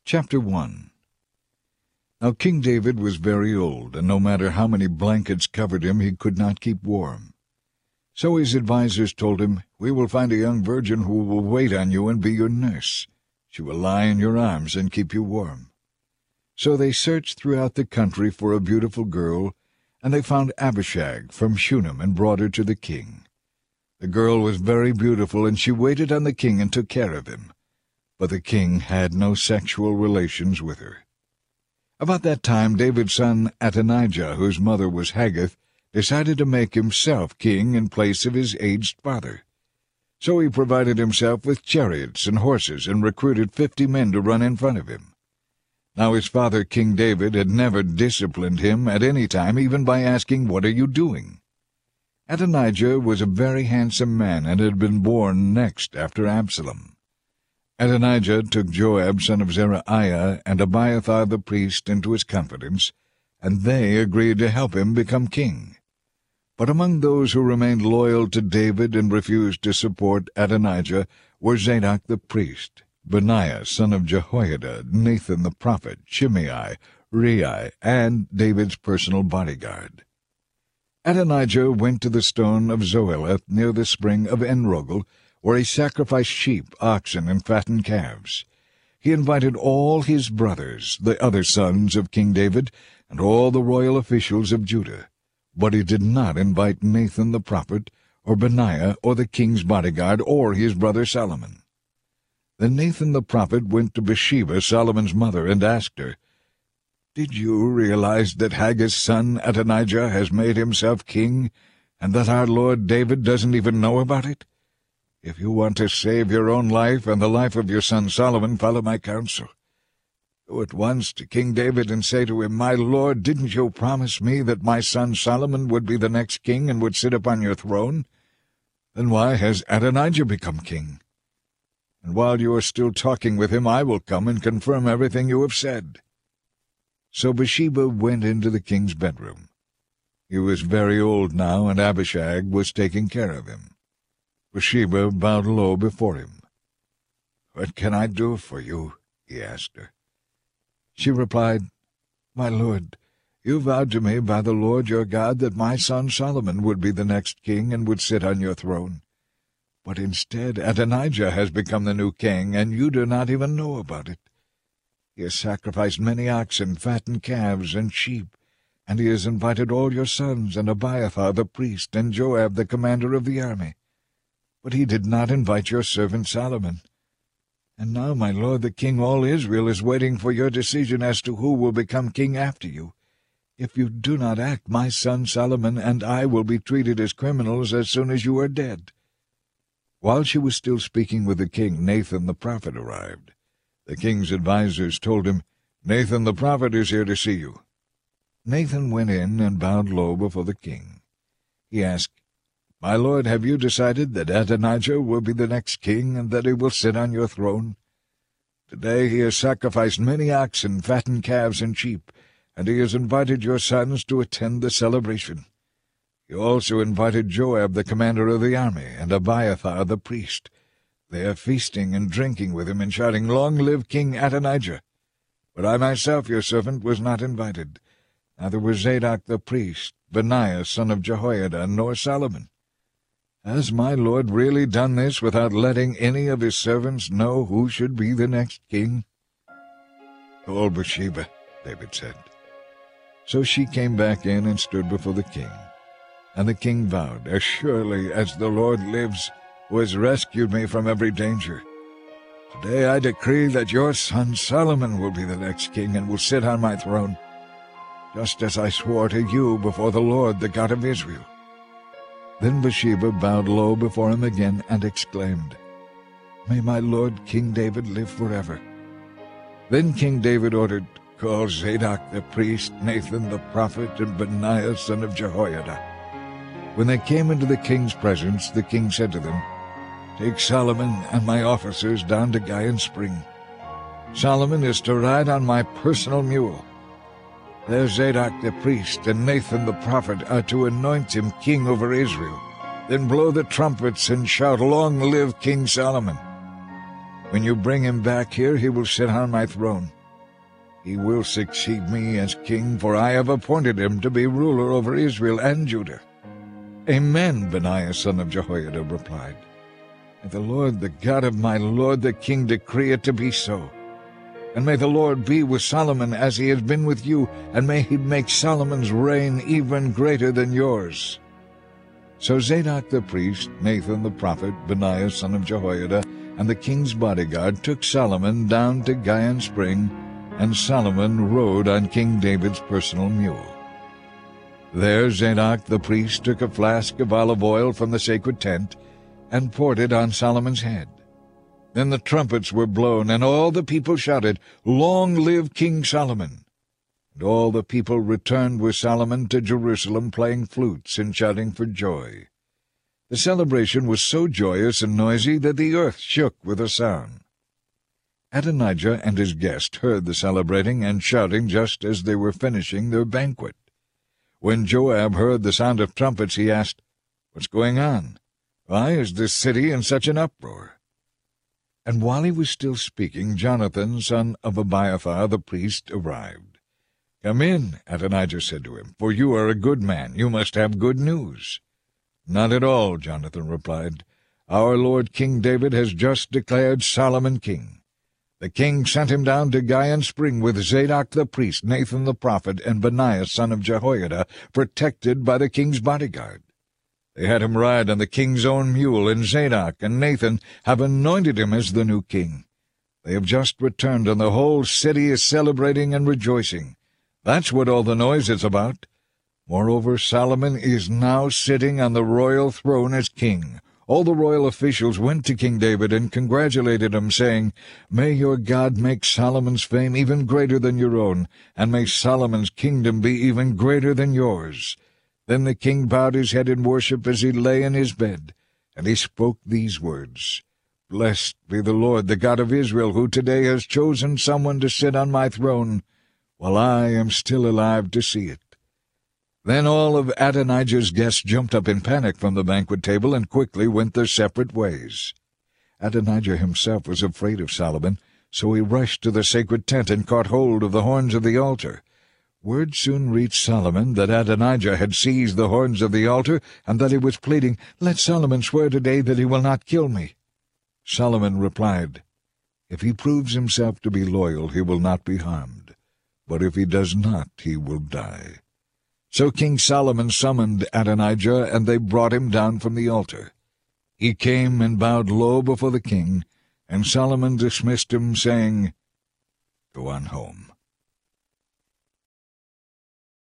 Chapter 1. Now King David was very old, and no matter how many blankets covered him, he could not keep warm. So his advisers told him, "We will find a young virgin who will wait on you and be your nurse. She will lie in your arms and keep you warm." So they searched throughout the country for a beautiful girl, and they found Abishag from Shunem and brought her to the king. The girl was very beautiful, and she waited on the king and took care of him. But the king had no sexual relations with her. About that time David's son Adonijah, whose mother was Haggith, decided to make himself king in place of his aged father. So he provided himself with chariots and horses and recruited 50 men to run in front of him. Now his father King David had never disciplined him at any time, even by asking, "What are you doing?" Adonijah was a very handsome man and had been born next after Absalom. Adonijah took Joab son of Zeruiah and Abiathar the priest into his confidence, and they agreed to help him become king. But among those who remained loyal to David and refused to support Adonijah were Zadok the priest, Benaiah son of Jehoiada, Nathan the prophet, Shimei, Rei, and David's personal bodyguard. Adonijah went to the stone of Zoheleth near the spring of Enrogel, where he sacrificed sheep, oxen, and fattened calves. He invited all his brothers, the other sons of King David, and all the royal officials of Judah. But he did not invite Nathan the prophet, or Benaiah, or the king's bodyguard, or his brother Solomon. Then Nathan the prophet went to Bathsheba, Solomon's mother, and asked her, "Did you realize that Haggith's son Adonijah has made himself king, and that our Lord David doesn't even know about it? If you want to save your own life and the life of your son Solomon, follow my counsel. Go at once to King David and say to him, 'My lord, didn't you promise me that my son Solomon would be the next king and would sit upon your throne? Then why has Adonijah become king? And while you are still talking with him, I will come and confirm everything you have said.'" So Bathsheba went into the king's bedroom. He was very old now, and Abishag was taking care of him. Bathsheba bowed low before him. "What can I do for you?" he asked her. She replied, "My lord, you vowed to me by the Lord your God that my son Solomon would be the next king and would sit on your throne. But instead Adonijah has become the new king, and you do not even know about it. He has sacrificed many oxen, fattened calves, and sheep, and he has invited all your sons, and Abiathar the priest, and Joab the commander of the army. But he did not invite your servant Solomon. And now, my lord the king, all Israel is waiting for your decision as to who will become king after you. If you do not act, my son Solomon and I will be treated as criminals as soon as you are dead." While she was still speaking with the king, Nathan the prophet arrived. The king's advisers told him, "Nathan the prophet is here to see you." Nathan went in and bowed low before the king. He asked, "My lord, have you decided that Adonijah will be the next king, and that he will sit on your throne? Today he has sacrificed many oxen, fattened calves, and sheep, and he has invited your sons to attend the celebration. He also invited Joab the commander of the army, and Abiathar the priest. They are feasting and drinking with him and shouting, 'Long live King Adonijah!' But I myself, your servant, was not invited. Neither was Zadok the priest, Benaiah son of Jehoiada, nor Solomon. Has my lord really done this without letting any of his servants know who should be the next king?" "Call Bathsheba," David said. So she came back in and stood before the king. And the king vowed, "As surely as the Lord lives, who has rescued me from every danger, today I decree that your son Solomon will be the next king and will sit on my throne, just as I swore to you before the Lord, the God of Israel." Then Bathsheba bowed low before him again and exclaimed, "May my lord King David live forever." Then King David ordered, "Call Zadok the priest, Nathan the prophet, and Benaiah son of Jehoiada." When they came into the king's presence, the king said to them, "Take Solomon and my officers down to Gion Spring. Solomon is to ride on my personal mule. There Zadok the priest and Nathan the prophet are to anoint him king over Israel. Then blow the trumpets and shout, 'Long live King Solomon!'" When you bring him back here, he will sit on my throne. He will succeed me as king, for I have appointed him to be ruler over Israel and Judah." "Amen," Benaiah son of Jehoiada replied. "May the Lord, the God of my lord the king, decree it to be so. And may the Lord be with Solomon as he has been with you, and may he make Solomon's reign even greater than yours." So Zadok the priest, Nathan the prophet, Benaiah son of Jehoiada, and the king's bodyguard took Solomon down to Gion Spring, and Solomon rode on King David's personal mule. There Zadok the priest took a flask of olive oil from the sacred tent and poured it on Solomon's head. Then the trumpets were blown, and all the people shouted, "Long live King Solomon!" And all the people returned with Solomon to Jerusalem, playing flutes and shouting for joy. The celebration was so joyous and noisy that the earth shook with a sound. Adonijah and his guest heard the celebrating and shouting just as they were finishing their banquet. When Joab heard the sound of trumpets, he asked, "What's going on? Why is this city in such an uproar?" And while he was still speaking, Jonathan, son of Abiathar the priest, arrived. "Come in," Adonijah said to him, "for you are a good man. You must have good news." "Not at all," Jonathan replied. "Our lord King David has just declared Solomon king. The king sent him down to Gion Spring with Zadok the priest, Nathan the prophet, and Benaiah son of Jehoiada, protected by the king's bodyguard. They had him ride on the king's own mule, and Zadok and Nathan have anointed him as the new king. They have just returned, and the whole city is celebrating and rejoicing. That's what all the noise is about. Moreover, Solomon is now sitting on the royal throne as king." All the royal officials went to King David and congratulated him, saying, "May your God make Solomon's fame even greater than your own, and may Solomon's kingdom be even greater than yours." Then the king bowed his head in worship as he lay in his bed, and he spoke these words, "Blessed be the Lord, the God of Israel, who today has chosen someone to sit on my throne, while I am still alive to see it." Then all of Adonijah's guests jumped up in panic from the banquet table and quickly went their separate ways. Adonijah himself was afraid of Solomon, so he rushed to the sacred tent and caught hold of the horns of the altar. Word soon reached Solomon that Adonijah had seized the horns of the altar, and that he was pleading, "Let Solomon swear today that he will not kill me." Solomon replied, "If he proves himself to be loyal, he will not be harmed, but if he does not, he will die." So King Solomon summoned Adonijah, and they brought him down from the altar. He came and bowed low before the king, and Solomon dismissed him, saying, "Go on home."